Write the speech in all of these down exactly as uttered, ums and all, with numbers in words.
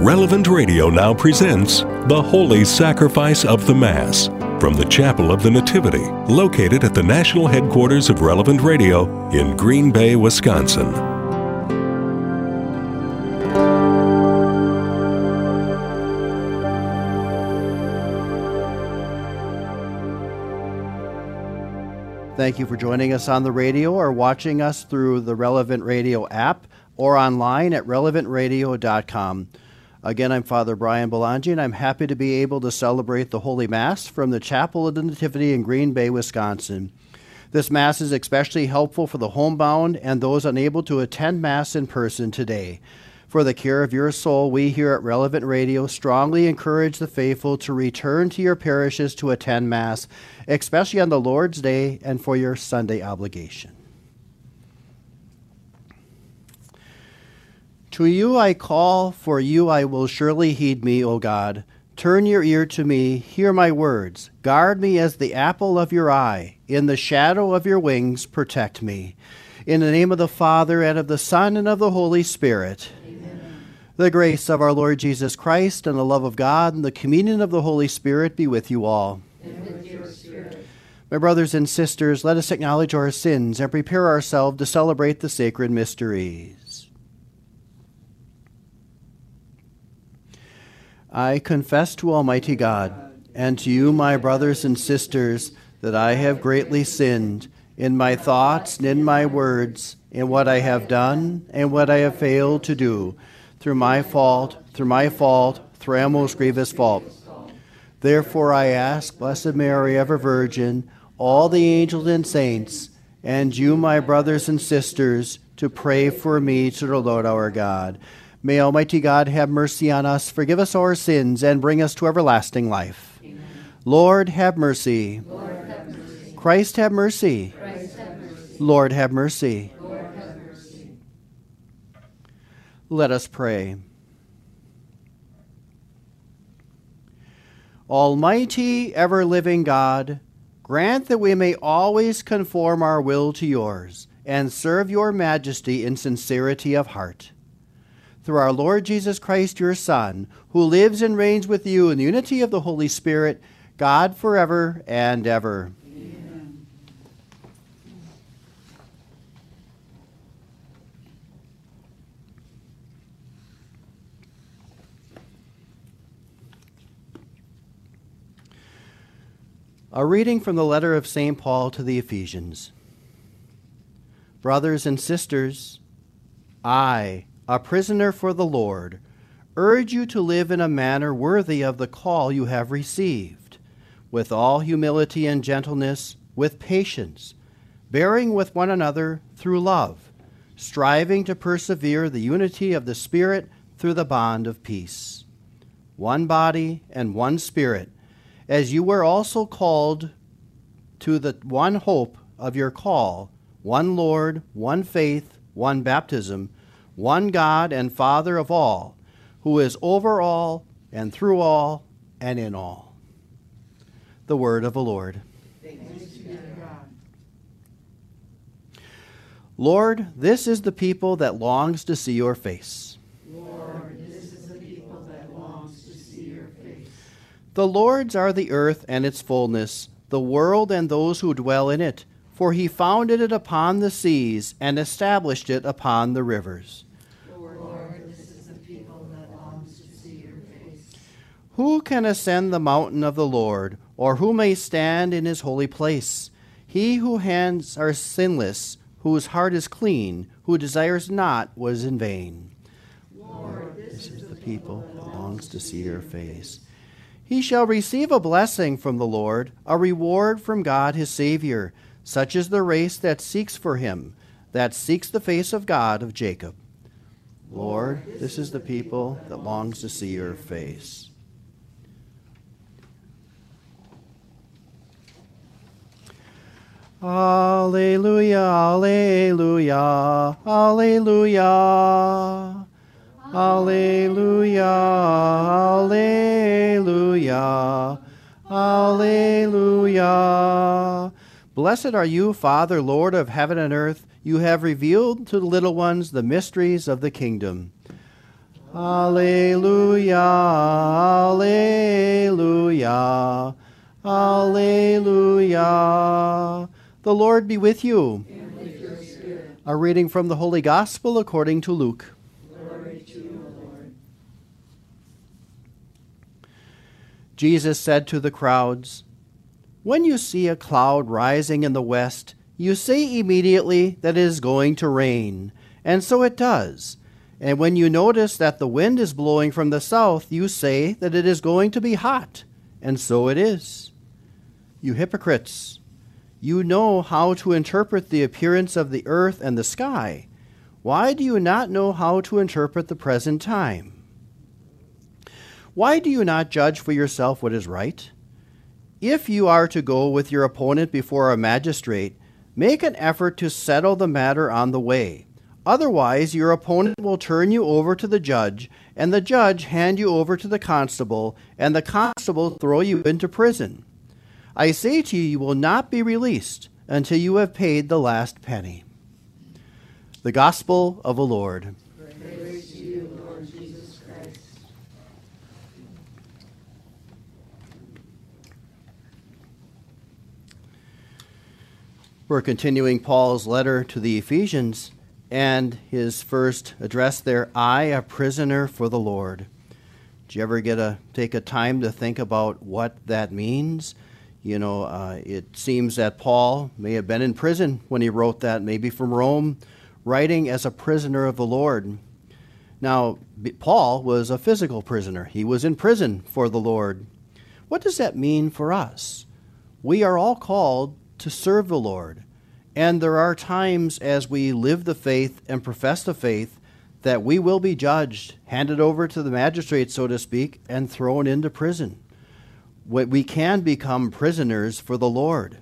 Relevant Radio now presents The Holy Sacrifice of the Mass from the Chapel of the Nativity, located at the national headquarters of Relevant Radio in Green Bay, Wisconsin. Thank you for joining us on the radio or watching us through the Relevant Radio app or online at relevant radio dot com. Again, I'm Father Brian Belangi, and I'm happy to be able to celebrate the Holy Mass from the Chapel of the Nativity in Green Bay, Wisconsin. This Mass is especially helpful for the homebound and those unable to attend Mass in person today. For the care of your soul, we here at Relevant Radio strongly encourage the faithful to return to your parishes to attend Mass, especially on the Lord's Day and for your Sunday obligation. To you I call, for you I will surely heed me, O God. Turn your ear to me, hear my words. Guard me as the apple of your eye. In the shadow of your wings, protect me. In the name of the Father, and of the Son, and of the Holy Spirit. Amen. The grace of our Lord Jesus Christ, and the love of God, and the communion of the Holy Spirit be with you all. And with your spirit. My brothers and sisters, let us acknowledge our sins and prepare ourselves to celebrate the sacred mysteries. I confess to Almighty God, and to you, my brothers and sisters, that I have greatly sinned in my thoughts and in my words, in what I have done and what I have failed to do, through my fault, through my fault, through our most grievous fault. Therefore I ask, Blessed Mary, ever Virgin, all the angels and saints, and you, my brothers and sisters, to pray for me to the Lord our God. May Almighty God have mercy on us, forgive us our sins, and bring us to everlasting life. Amen. Lord, have mercy. Lord, have mercy. Christ, have mercy. Christ, have mercy. Lord, have mercy. Lord, have mercy. Let us pray. Almighty, ever-living God, grant that we may always conform our will to yours and serve your majesty in sincerity of heart. Through our Lord Jesus Christ, your Son, who lives and reigns with you in the unity of the Holy Spirit, God forever and ever. Amen. A reading from the letter of Saint Paul to the Ephesians. Brothers and sisters, I, a prisoner for the Lord, urge you to live in a manner worthy of the call you have received, with all humility and gentleness, with patience, bearing with one another through love, striving to persevere the unity of the Spirit through the bond of peace. One body and one Spirit, as you were also called to the one hope of your call, one Lord, one faith, one baptism, one God and Father of all, who is over all and through all and in all. The word of the Lord. Thanks be to God. Lord, this is the people that longs to see your face. Lord, this is the people that longs to see your face. The Lord's are the earth and its fullness, the world and those who dwell in it, for he founded it upon the seas and established it upon the rivers. Lord, this is the people that longs to see your face. Who can ascend the mountain of the Lord, or who may stand in his holy place? He whose hands are sinless, whose heart is clean, who desires not what is in vain. Lord, this This is the people that longs to see your face. He shall receive a blessing from the Lord, a reward from God his Savior. Such is the race that seeks for him, that seeks the face of God of Jacob. Lord, this is the people that longs to see your face. Alleluia, alleluia, alleluia. Alleluia, alleluia, alleluia. Blessed are you, Father, Lord of heaven and earth. You have revealed to the little ones the mysteries of the kingdom. Alleluia, alleluia, alleluia. The Lord be with you. And with your spirit. A reading from the Holy Gospel according to Luke. Glory to you, Lord. Jesus said to the crowds, "When you see a cloud rising in the west, you say immediately that it is going to rain, and so it does. And when you notice that the wind is blowing from the south, you say that it is going to be hot, and so it is. You hypocrites, you know how to interpret the appearance of the earth and the sky. Why do you not know how to interpret the present time? Why do you not judge for yourself what is right? If you are to go with your opponent before a magistrate, make an effort to settle the matter on the way. Otherwise, your opponent will turn you over to the judge, and the judge hand you over to the constable, and the constable throw you into prison. I say to you, you will not be released until you have paid the last penny." The Gospel of the Lord. Praise to you, Lord Jesus Christ. We're continuing Paul's letter to the Ephesians, and his first address there, "I, a prisoner for the Lord." Did you ever get a take a time to think about what that means? You know, uh, it seems that Paul may have been in prison when he wrote that, maybe from Rome, writing as a prisoner of the Lord. Now, Paul was a physical prisoner. He was in prison for the Lord. What does that mean for us? We are all called to serve the Lord. And there are times as we live the faith and profess the faith that we will be judged, handed over to the magistrate, so to speak, and thrown into prison. We can become prisoners for the Lord.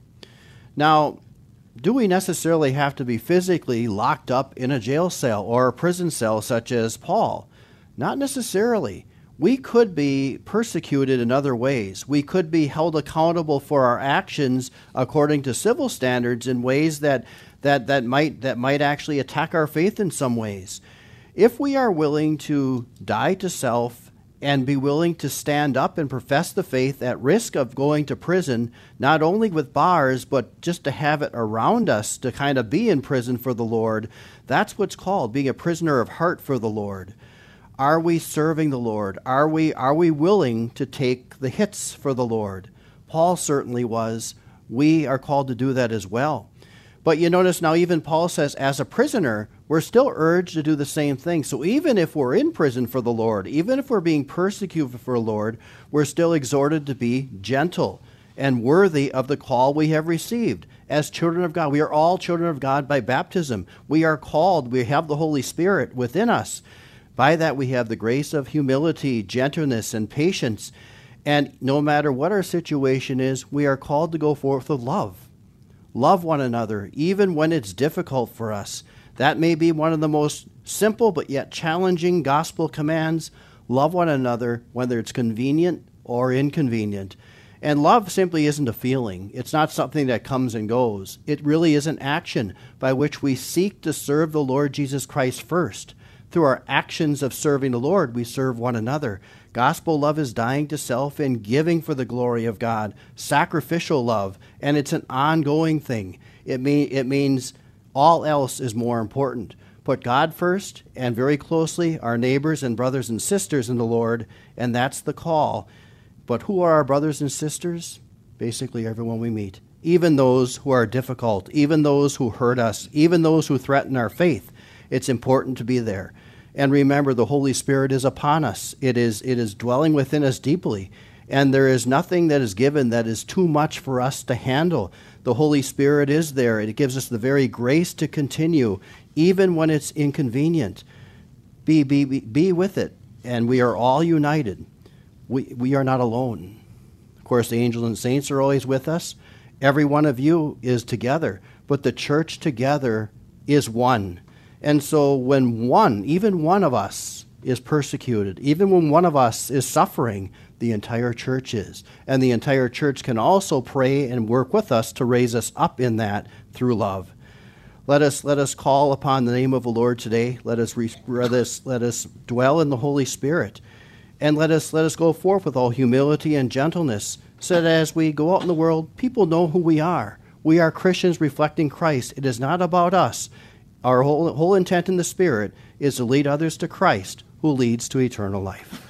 Now, do we necessarily have to be physically locked up in a jail cell or a prison cell such as Paul? Not necessarily. We could be persecuted in other ways. We could be held accountable for our actions according to civil standards in ways that, that, that, might, that might actually attack our faith in some ways. If we are willing to die to self and be willing to stand up and profess the faith at risk of going to prison, not only with bars, but just to have it around us to kind of be in prison for the Lord, that's what's called being a prisoner of heart for the Lord. Are we serving the Lord? Are we, are we willing to take the hits for the Lord? Paul certainly was. We are called to do that as well. But you notice now even Paul says, as a prisoner, we're still urged to do the same thing. So even if we're in prison for the Lord, even if we're being persecuted for the Lord, we're still exhorted to be gentle and worthy of the call we have received. As children of God, we are all children of God by baptism. We are called, we have the Holy Spirit within us. By that we have the grace of humility, gentleness, and patience. And no matter what our situation is, we are called to go forth with love. Love one another, even when it's difficult for us. That may be one of the most simple but yet challenging gospel commands. Love one another, whether it's convenient or inconvenient. And love simply isn't a feeling. It's not something that comes and goes. It really is an action by which we seek to serve the Lord Jesus Christ first. Through our actions of serving the Lord, we serve one another. Gospel love is dying to self and giving for the glory of God. Sacrificial love, and it's an ongoing thing. It, mean, it means all else is more important. Put God first, and very closely our neighbors and brothers and sisters in the Lord, and that's the call. But who are our brothers and sisters? Basically everyone we meet. Even those who are difficult, even those who hurt us, even those who threaten our faith. It's important to be there. And remember, the Holy Spirit is upon us. It is, it is dwelling within us deeply. And there is nothing that is given that is too much for us to handle. The Holy Spirit is there. It gives us the very grace to continue, even when it's inconvenient. Be, be, be, be with it. And we are all united. We, we are not alone. Of course, the angels and saints are always with us. Every one of you is together. But the church together is one. And so when one, even one of us is persecuted, even when one of us is suffering, the entire church is. And the entire church can also pray and work with us to raise us up in that through love. Let us let us call upon the name of the Lord today. Let us re, let us let us dwell in the Holy Spirit, and let us let us go forth with all humility and gentleness, so that as we go out in the world, people know who we are. We are Christians reflecting Christ. It is not about us. Our whole whole intent in the Spirit is to lead others to Christ, who leads to eternal life.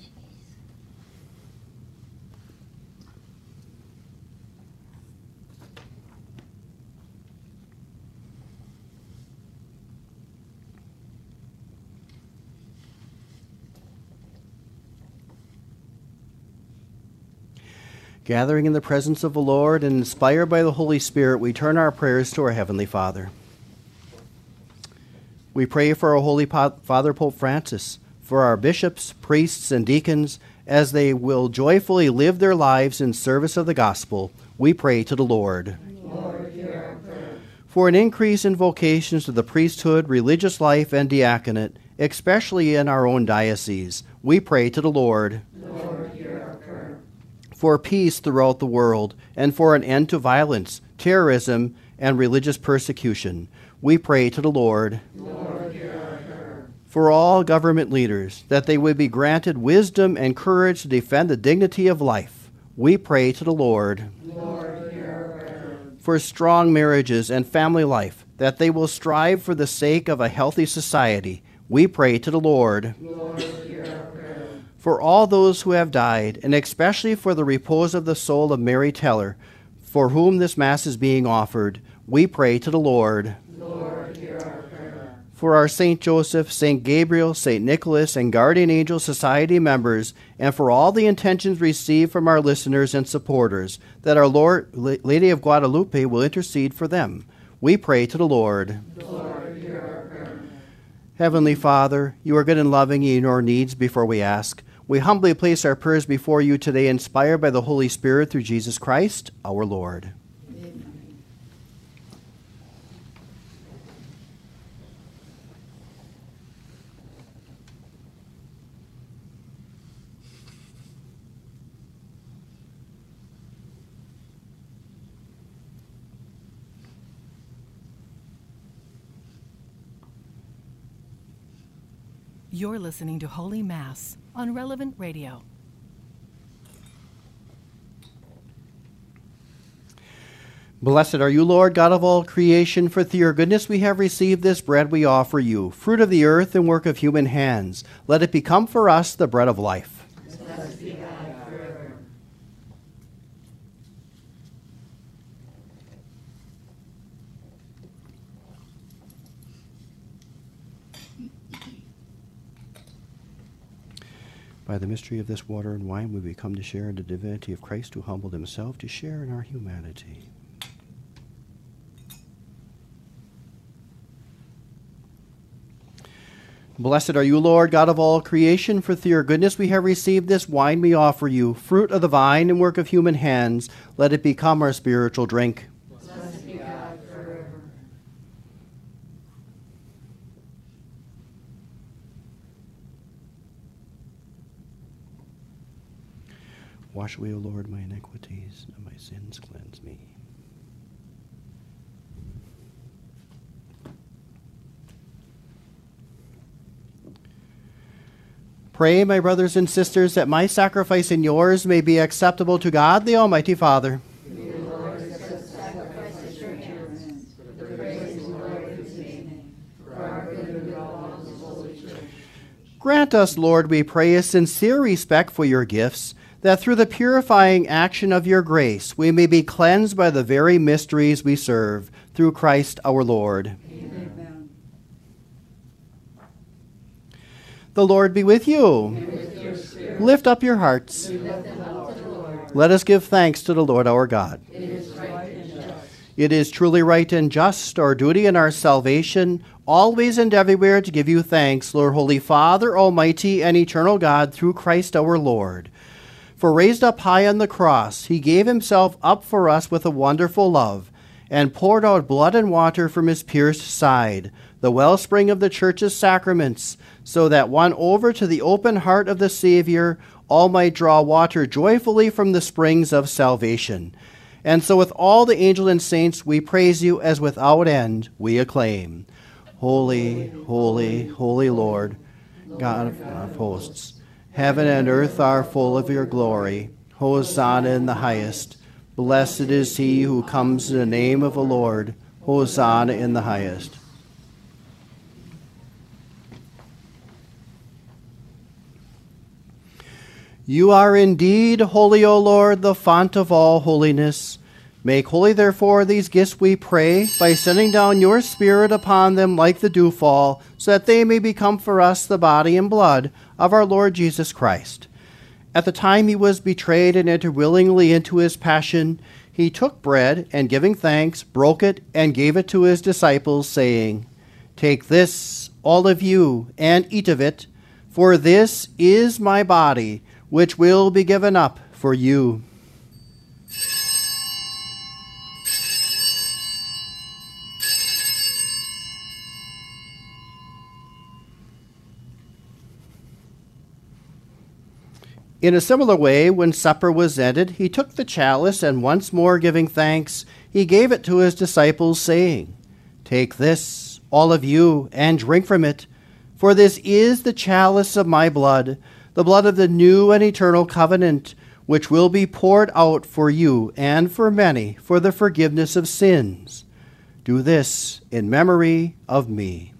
Gathering in the presence of the Lord and inspired by the Holy Spirit, we turn our prayers to our Heavenly Father. We pray for our Holy Father Pope Francis, for our bishops, priests, and deacons, as they will joyfully live their lives in service of the gospel. We pray to the Lord. Lord, hear our prayer. For an increase in vocations to the priesthood, religious life, and diaconate, especially in our own diocese, we pray to the Lord. Lord, hear our prayer. For peace throughout the world, and for an end to violence, terrorism, and religious persecution, we pray to the Lord. Lord, hear our prayer. For all government leaders, that they would be granted wisdom and courage to defend the dignity of life, we pray to the Lord. Lord, hear our prayer. For strong marriages and family life, that they will strive for the sake of a healthy society, we pray to the Lord. Lord, hear our prayer. For all those who have died, and especially for the repose of the soul of Mary Teller, for whom this Mass is being offered, we pray to the Lord. Lord, hear our prayer. For our Saint Joseph, Saint Gabriel, Saint Nicholas, and Guardian Angel Society members, and for all the intentions received from our listeners and supporters, that our Lord, Lady of Guadalupe will intercede for them, we pray to the Lord. Lord, hear our prayer. Heavenly Father, you are good and loving, and you know our needs before we ask. We humbly place our prayers before you today, inspired by the Holy Spirit through Jesus Christ, our Lord. Amen. You're listening to Holy Mass on Relevant Radio. Blessed are you, Lord, God of all creation, for through your goodness we have received this bread we offer you, fruit of the earth and work of human hands. Let it become for us the bread of life. Blessed be God forever. By the mystery of this water and wine, we become to share in the divinity of Christ, who humbled himself to share in our humanity. Blessed are you, Lord, God of all creation, for through your goodness we have received this wine we offer you, fruit of the vine and work of human hands. Let it become our spiritual drink. Blessed be God forever. Wash away, O Lord, my iniquities, and my sins cleanse me. Pray, my brothers and sisters, that my sacrifice and yours may be acceptable to God, the Almighty Father. May the Lord accept sacrifices from your hands, for the praise and glory of his name, for our good and all of his holy church. Grant us, Lord, we pray, a sincere respect for your gifts, that through the purifying action of your grace we may be cleansed by the very mysteries we serve, through Christ our Lord. Amen. The Lord be with you. And with your spirit, Lift up your hearts. we lift them up to the Lord. Let us give thanks to the Lord our God. It is right and just. It is truly right and just, our duty and our salvation, always and everywhere to give you thanks, Lord, Holy Father, Almighty and eternal God, through Christ our Lord. For raised up high on the cross, he gave himself up for us with a wonderful love, and poured out blood and water from his pierced side, the wellspring of the church's sacraments, so that won over to the open heart of the Savior, all might draw water joyfully from the springs of salvation. And so with all the angels and saints we praise you, as without end we acclaim. Holy, holy, holy Lord, God of hosts, heaven and earth are full of your glory. Hosanna in the highest. Blessed is he who comes in the name of the Lord. Hosanna in the highest. You are indeed holy, O Lord, the font of all holiness. Make holy, therefore, these gifts, we pray, by sending down your Spirit upon them like the dewfall, so that they may become for us the body and blood of our Lord Jesus Christ. At the time he was betrayed and entered willingly into his passion, he took bread, and giving thanks, broke it, and gave it to his disciples, saying, Take this, all of you, and eat of it, for this is my body, which will be given up for you. In a similar way, when supper was ended, he took the chalice, and once more giving thanks, he gave it to his disciples, saying, Take this, all of you, and drink from it, for this is the chalice of my blood, the blood of the new and eternal covenant, which will be poured out for you and for many for the forgiveness of sins. Do this in memory of me.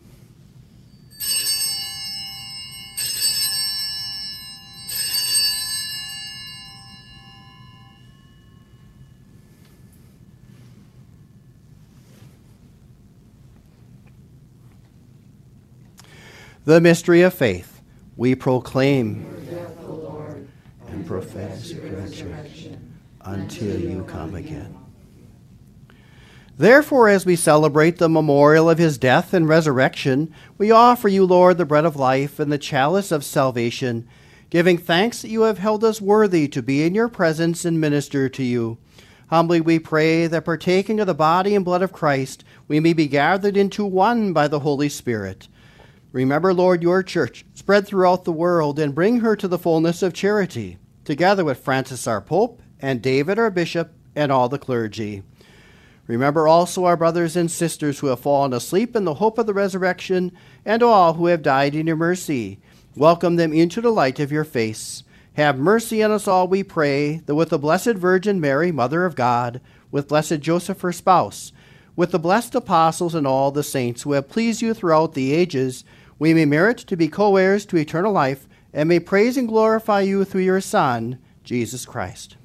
The mystery of faith. We proclaim death, O Lord, and profess your resurrection until you come again. Therefore, as we celebrate the memorial of his death and resurrection, we offer you, Lord, the bread of life and the chalice of salvation, giving thanks that you have held us worthy to be in your presence and minister to you. Humbly we pray that, partaking of the body and blood of Christ, we may be gathered into one by the Holy Spirit. Remember, Lord, your church, spread throughout the world, and bring her to the fullness of charity, together with Francis our Pope, and David our Bishop, and all the clergy. Remember also our brothers and sisters who have fallen asleep in the hope of the resurrection, and all who have died in your mercy. Welcome them into the light of your face. Have mercy on us all, we pray, that with the Blessed Virgin Mary, Mother of God, with Blessed Joseph her spouse, with the blessed apostles and all the saints who have pleased you throughout the ages, we may merit to be co-heirs to eternal life, and may praise and glorify you through your Son, Jesus Christ.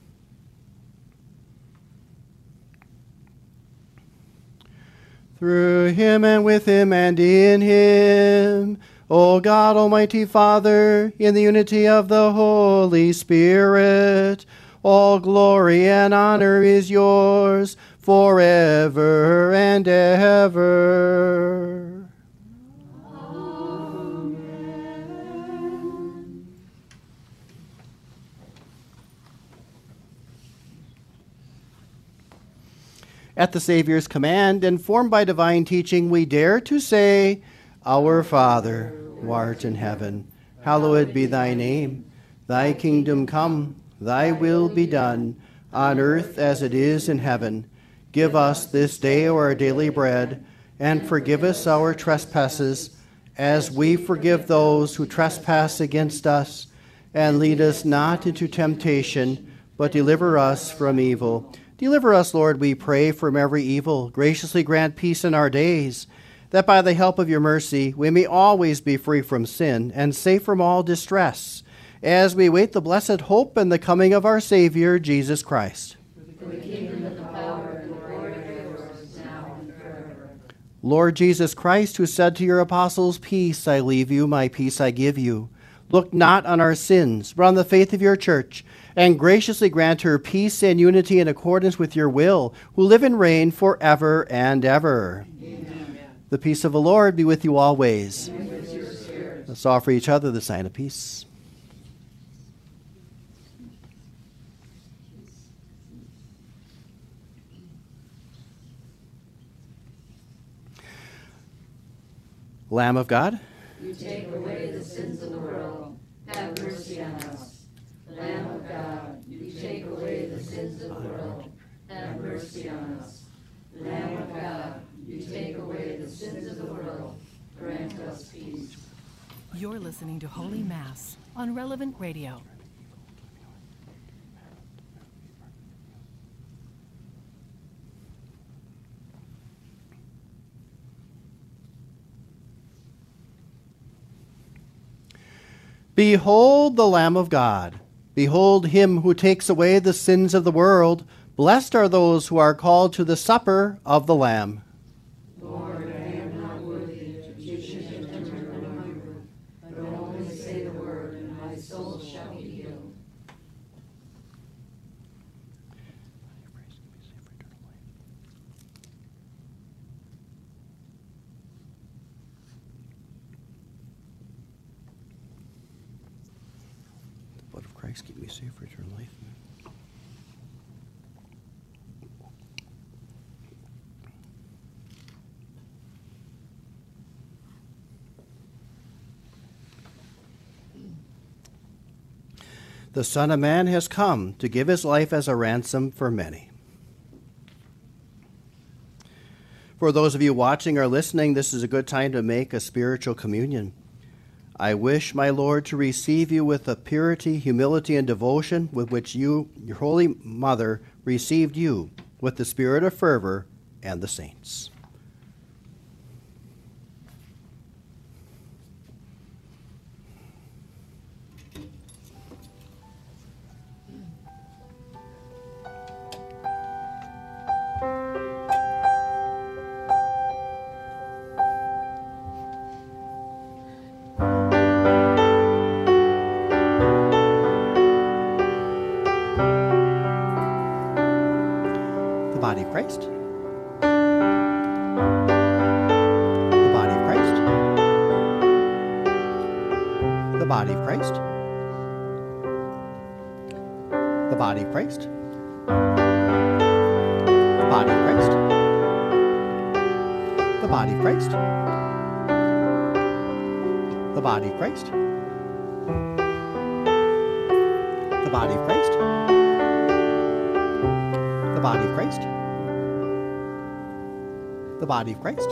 Through him and with him and in him, O God, Almighty Father, in the unity of the Holy Spirit, all glory and honor is yours forever and ever. At the Savior's command, informed by divine teaching, we dare to say, Our Father, who art in heaven, hallowed be thy name. Thy kingdom come, thy will be done, on earth as it is in heaven. Give us this day our daily bread, and forgive us our trespasses, as we forgive those who trespass against us. And lead us not into temptation, but deliver us from evil. Deliver us, Lord, we pray, from every evil. Graciously grant peace in our days, that by the help of your mercy we may always be free from sin and safe from all distress, as we wait the blessed hope and the coming of our Savior, Jesus Christ. for the kingdom and the power and the glory are yours, now and forever. Lord Jesus Christ, who said to your apostles, Peace I leave you, my peace I give you, look not on our sins, but on the faith of your church, and graciously grant her peace and unity in accordance with your will, who live and reign forever and ever. Amen. The peace of the Lord be with you always. And with your spirit. Let's offer each other the sign of peace. Lamb of God, You take away the sins of the world. Have mercy on us. Lamb of God, you take away the sins of the world. Have mercy on us. Lamb of God, you take away the sins of the world. Grant us peace. You're listening to Holy Mass on Relevant Radio. Behold the Lamb of God. Behold him who takes away the sins of the world. Blessed are those who are called to the supper of the Lamb. Lord, I am not worthy that you should enter under my roof, but only say the word, and my soul shall be healed. The blood of Christ keep me safe for eternal life. The Son of Man has come to give his life as a ransom for many. For those of you watching or listening, this is a good time to make a spiritual communion. I wish, my Lord, to receive you with the purity, humility, and devotion with which you, your Holy Mother, received you, with the spirit of fervor and the saints. The body of Christ. The body of Christ. The body of Christ. The body of Christ. The body of Christ. The body of Christ. The body of Christ. The body of Christ. The body of Christ. The body of Christ.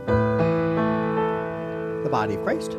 The body of Christ.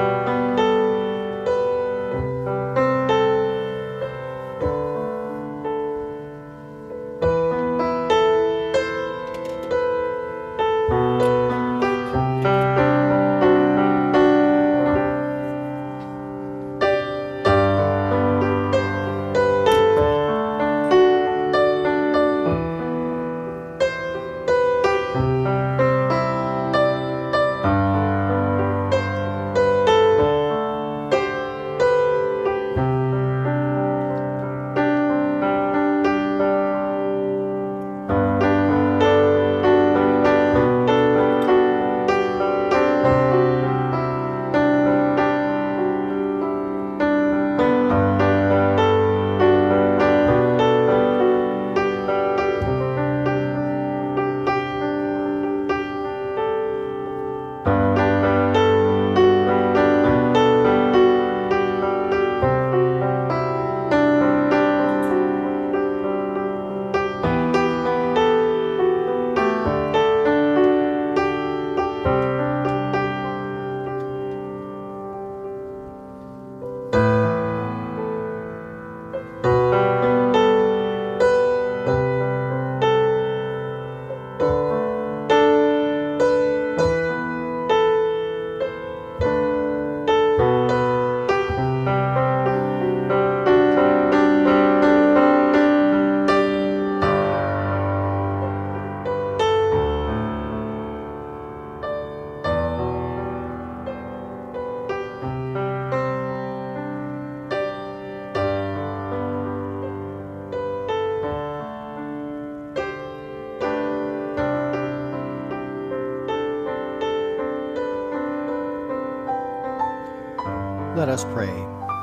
Let us pray.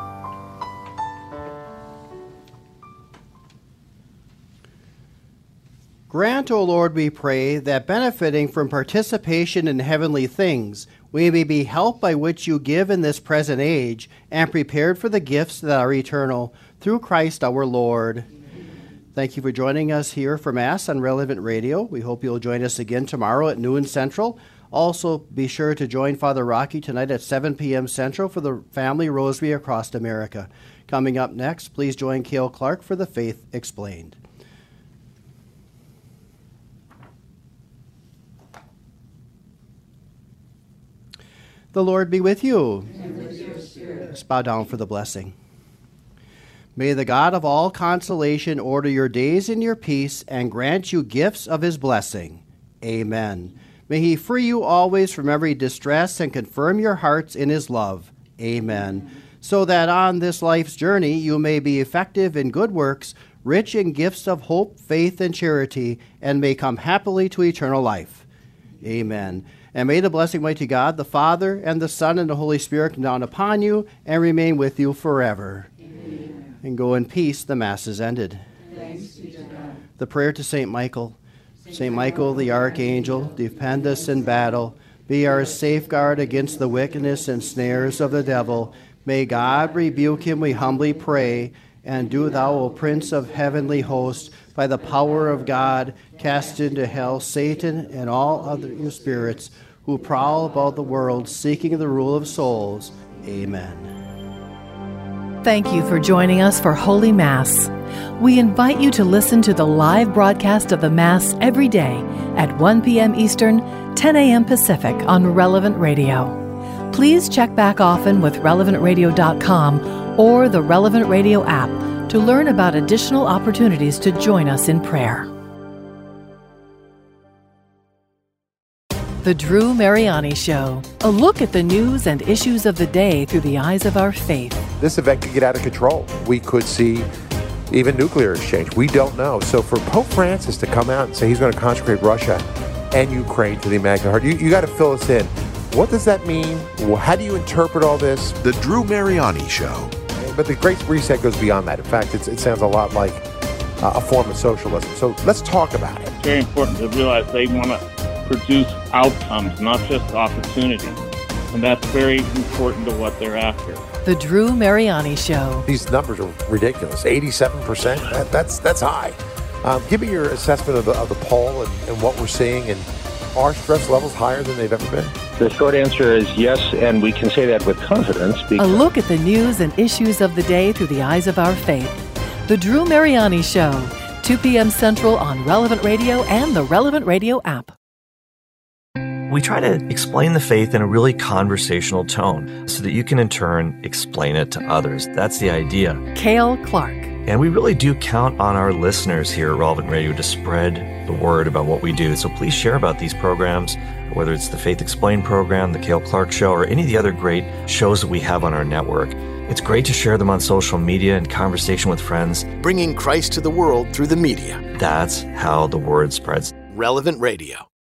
Grant, O Lord, we pray, that benefiting from participation in heavenly things, we may be helped by which you give in this present age, and prepared for the gifts that are eternal, through Christ our Lord. Amen. Thank you for joining us here for Mass on Relevant Radio. We hope you'll join us again tomorrow at noon Central. Also, be sure to join Father Rocky tonight at seven p.m. Central for the Family Rosary Across America. Coming up next, please join Cale Clark for the Faith Explained. The Lord be with you. And with your spirit. Let's bow down for the blessing. May the God of all consolation order your days in your peace and grant you gifts of his blessing. Amen. May he free you always from every distress and confirm your hearts in his love. Amen. So that on this life's journey you may be effective in good works, rich in gifts of hope, faith, and charity, and may come happily to eternal life. Amen. And may the blessing of Almighty God, the Father, and the Son, and the Holy Spirit come down upon you and remain with you forever. Amen. And go in peace. The Mass is ended. Thanks be to God. The prayer to Saint Michael. Saint Michael, the Archangel, defend us in battle. Be our safeguard against the wickedness and snares of the devil. May God rebuke him, we humbly pray. And do thou, O Prince of heavenly hosts, by the power of God, cast into hell Satan and all other spirits who prowl about the world seeking the rule of souls. Amen. Thank you for joining us for Holy Mass. We invite you to listen to the live broadcast of the Mass every day at one p.m. Eastern, ten a.m. Pacific on Relevant Radio. Please check back often with relevant radio dot com or the Relevant Radio app to learn about additional opportunities to join us in prayer. The Drew Mariani Show. A look at the news and issues of the day through the eyes of our faith. This event could get out of control. We could see even nuclear exchange. We don't know. So for Pope Francis to come out and say he's going to consecrate Russia and Ukraine to the Immaculate Heart, you, you got to fill us in. What does that mean? How do you interpret all this? The Drew Mariani Show. But the Great Reset goes beyond that. In fact, it's, it sounds a lot like uh, a form of socialism. So let's talk about it. It's very important to realize they want to produce outcomes, not just opportunities. And that's very important to what they're after. The Drew Mariani Show. These numbers are ridiculous. eighty-seven percent, that, that's that's high. Um, give me your assessment of the, of the poll and, and what we're seeing. And are stress levels higher than they've ever been? The short answer is yes, and we can say that with confidence. A look at the news and issues of the day through the eyes of our faith. The Drew Mariani Show, two p.m. Central on Relevant Radio and the Relevant Radio app. We try to explain the faith in a really conversational tone so that you can in turn explain it to others. That's the idea. Cale Clark. And we really do count on our listeners here at Relevant Radio to spread the word about what we do. So please share about these programs, whether it's the Faith Explained program, the Cale Clark Show, or any of the other great shows that we have on our network. It's great to share them on social media and conversation with friends. Bringing Christ to the world through the media. That's how the word spreads. Relevant Radio.